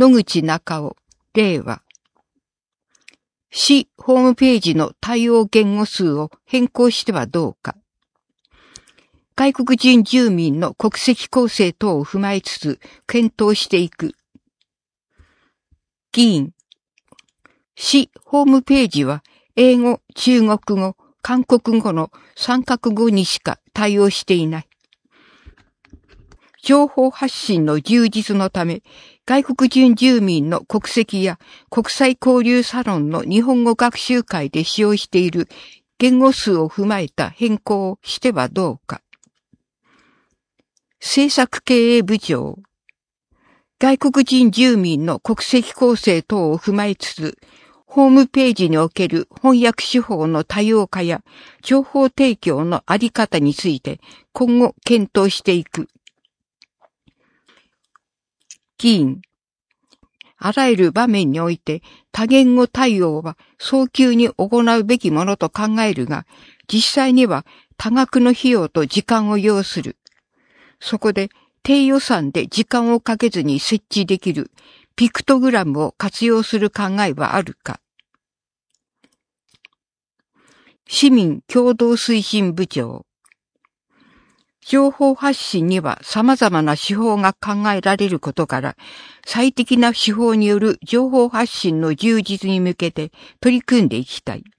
野口中夫、令和。市ホームページの対応言語数を変更してはどうか。外国人住民の国籍構成等を踏まえつつ検討していく。議員。市ホームページは英語、中国語、韓国語の3カ国語にしか対応していない。情報発信の充実のため、外国人住民の国籍や国際交流サロンの日本語学習会で使用している言語数を踏まえた変更をしてはどうか。政策経営部長。外国人住民の国籍構成等を踏まえつつ、ホームページにおける翻訳手法の多様化や情報提供のあり方について今後検討していく。議員。あらゆる場面において多言語対応は早急に行うべきものと考えるが、実際には多額の費用と時間を要する。そこで低予算で時間をかけずに設置できるピクトグラムを活用する考えはあるか。市民共同推進部長。情報発信には様々な手法が考えられることから、最適な手法による情報発信の充実に向けて取り組んでいきたい。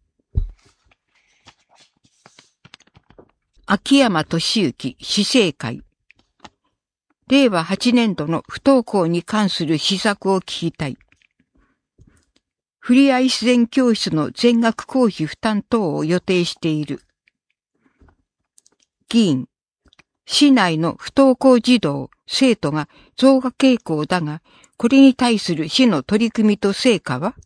秋山俊之市政会。令和8年度の不登校に関する施策を聞きたい。ふれあい自然教室の全額公費負担等を予定している。議員。市内の不登校児童、生徒が増加傾向だが、これに対する市の取り組みと成果は？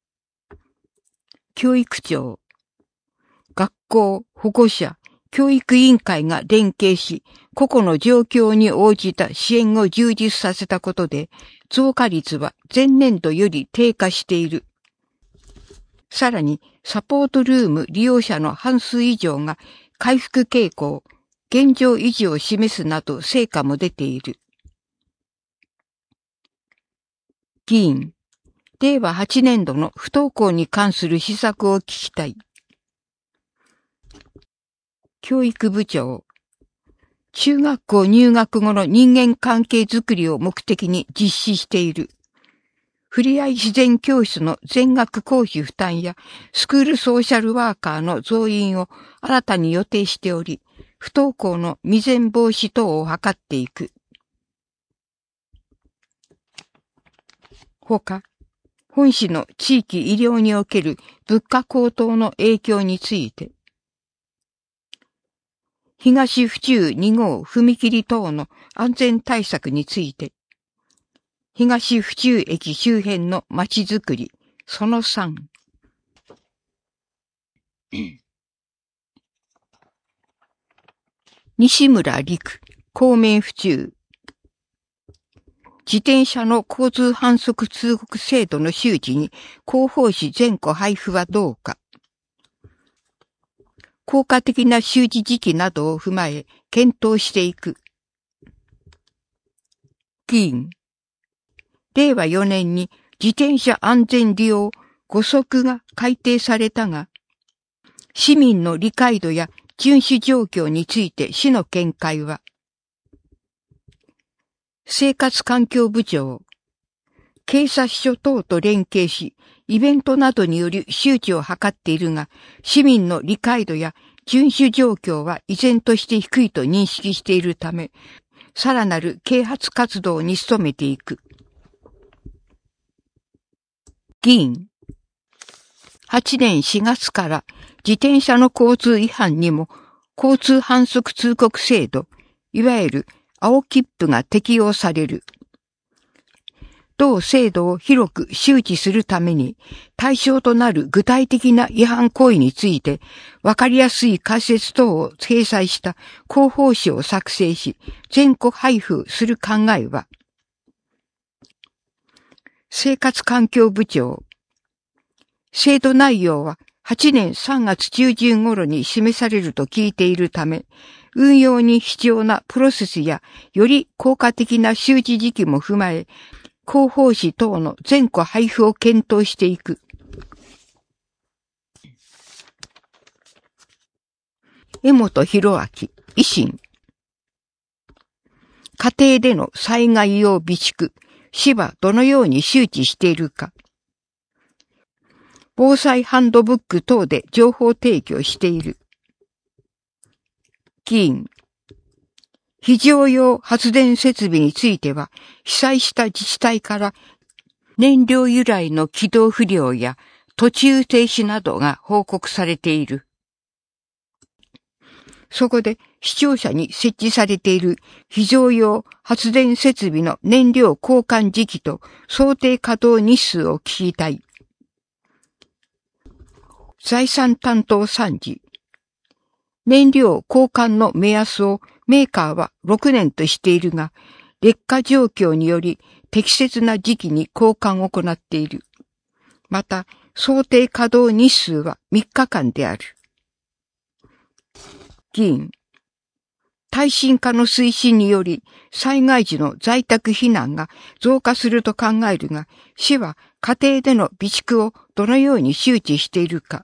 教育長。学校、保護者、教育委員会が連携し、個々の状況に応じた支援を充実させたことで、増加率は前年度より低下している。さらに、サポートルーム利用者の半数以上が回復傾向、現状維持を示すなど成果も出ている。議員。令和8年度の不登校に関する施策を聞きたい。教育部長。中学校入学後の人間関係づくりを目的に実施している。ふれあい自然教室の全額公費負担やスクールソーシャルワーカーの増員を新たに予定しており、不登校の未然防止等を図っていく。ほか、本市の地域医療における物価高騰の影響について、東府中2号踏切等の安全対策について、東府中駅周辺の街づくり、その3。西村陸、公明府中。自転車の交通反則通告制度の周知に広報誌全個配布はどうか。効果的な周知時期などを踏まえ検討していく。議員。令和4年に自転車安全利用5則が改定されたが、市民の理解度や遵守状況について市の見解は、生活環境部長、警察署等と連携し、イベントなどによる周知を図っているが、市民の理解度や遵守状況は依然として低いと認識しているため、さらなる啓発活動に努めていく。議員。8年4月から自転車の交通違反にも交通反則通告制度、いわゆる青切符が適用される。同制度を広く周知するために対象となる具体的な違反行為について分かりやすい解説等を掲載した広報誌を作成し全国配布する考えは、生活環境部長、制度内容は8年3月中旬頃に示されると聞いているため、運用に必要なプロセスやより効果的な周知時期も踏まえ、 広報誌等の全戸配布を検討していく。江本博明、維新。家庭での災害用備蓄、市はどのように周知しているか。防災ハンドブック等で情報提供している。議員。非常用発電設備については、被災した自治体から燃料由来の起動不良や途中停止などが報告されている。そこで視聴者に設置されている非常用発電設備の燃料交換時期と想定稼働日数を聞きたい。財産担当参事。燃料交換の目安をメーカーは6年としているが、劣化状況により適切な時期に交換を行っている。また、想定稼働日数は3日間である。議員。耐震化の推進により災害時の在宅避難が増加すると考えるが、市は家庭での備蓄をどのように周知しているか。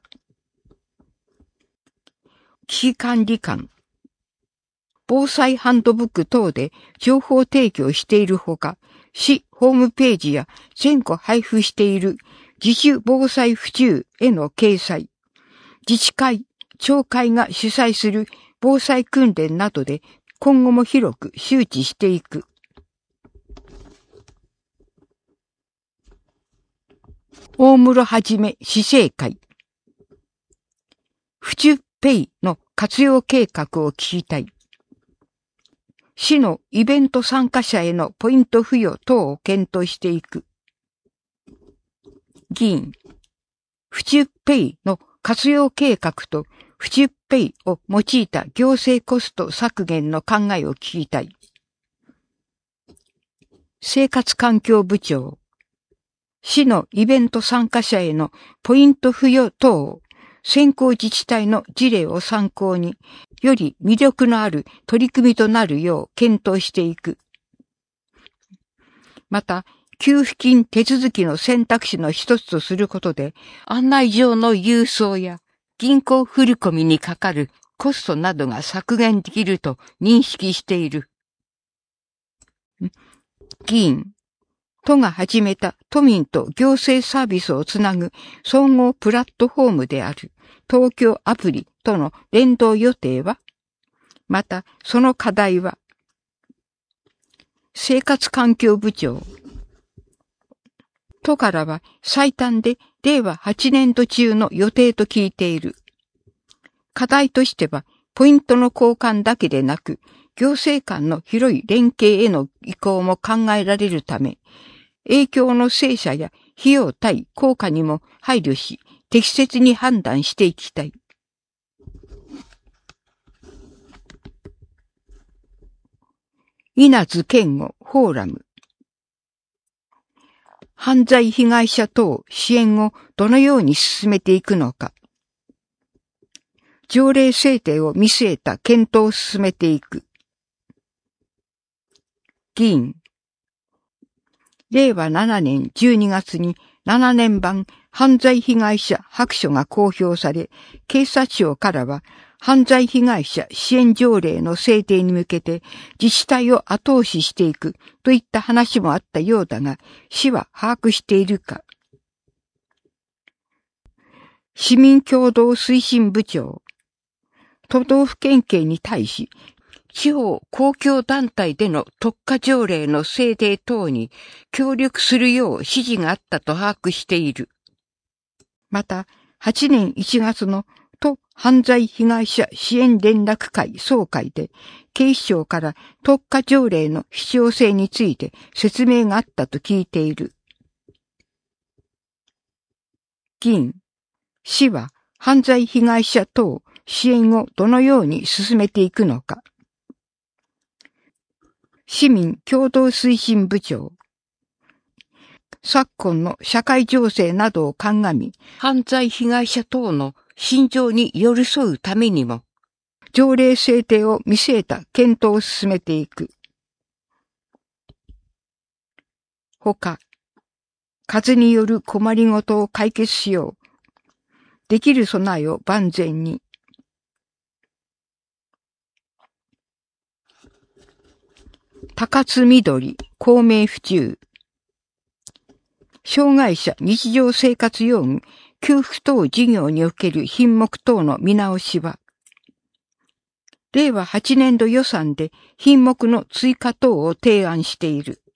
危機管理官。防災ハンドブック等で情報提供しているほか、市ホームページや全戸配布している自主防災不注への掲載、自治会、町会が主催する防災訓練などで今後も広く周知していく。大室はじめ市政会。府中ペイの活用計画を聞きたい。市のイベント参加者へのポイント付与等を検討していく。議員。府中ペイの活用計画と府中ペイを用いた行政コスト削減の考えを聞きたい。生活環境部長。市のイベント参加者へのポイント付与等を先行自治体の事例を参考に、より魅力のある取り組みとなるよう検討していく。また、給付金手続きの選択肢の一つとすることで、案内状の郵送や銀行振込にかかるコストなどが削減できると認識している。議員。都が始めた都民と行政サービスをつなぐ総合プラットフォームである東京アプリとの連動予定は、またその課題は、生活環境部長。都からは最短で令和8年度中の予定と聞いている。課題としては、ポイントの交換だけでなく、行政間の広い連携への移行も考えられるため、影響の精査や費用対効果にも配慮し、適切に判断していきたい。稲津健吾フォーラム。犯罪被害者等支援をどのように進めていくのか。条例制定を見据えた検討を進めていく。議員。令和7年12月に7年版犯罪被害者白書が公表され、警察庁からは犯罪被害者支援条例の制定に向けて自治体を後押ししていくといった話もあったようだが、市は把握しているか。市民協働推進部長。都道府県警に対し、地方公共団体での特化条例の制定等に協力するよう指示があったと把握している。また、8年1月の都犯罪被害者支援連絡会総会で、警視庁から特化条例の必要性について説明があったと聞いている。議員、市は犯罪被害者等支援をどのように進めていくのか。市民共同推進部長。昨今の社会情勢などを鑑み、犯罪被害者等の心情に寄り添うためにも、条例制定を見据えた検討を進めていく。 ほか、数による困りごとを解決しよう。できる備えを万全に。高津緑、公明府中。障害者日常生活用具、給付等事業における品目等の見直しは、令和8年度予算で品目の追加等を提案している。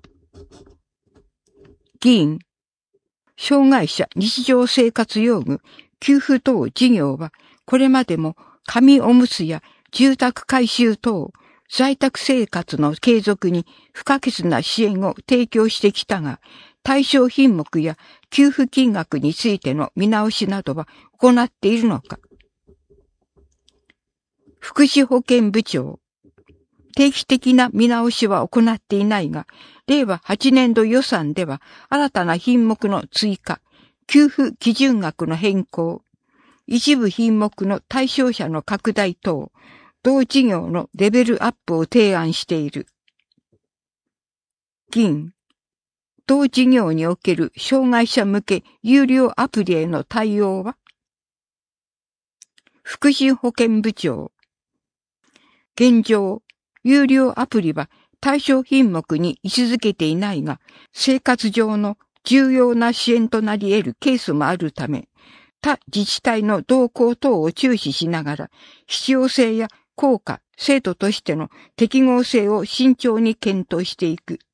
議員、障害者日常生活用具、給付等事業は、これまでも紙おむつや住宅改修等、在宅生活の継続に不可欠な支援を提供してきたが、対象品目や給付金額についての見直しなどは行っているのか。福祉保健部長、定期的な見直しは行っていないが、令和8年度予算では新たな品目の追加、給付基準額の変更、一部品目の対象者の拡大等、同事業のレベルアップを提案している。議員、同事業における障害者向け有料アプリへの対応は、福祉保健部長、現状、有料アプリは対象品目に位置づけていないが、生活上の重要な支援となり得るケースもあるため、他自治体の動向等を注視しながら、必要性や効果、制度としての適合性を慎重に検討していく。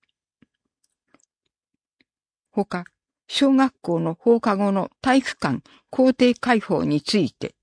ほか、小学校の放課後の体育館校庭開放について、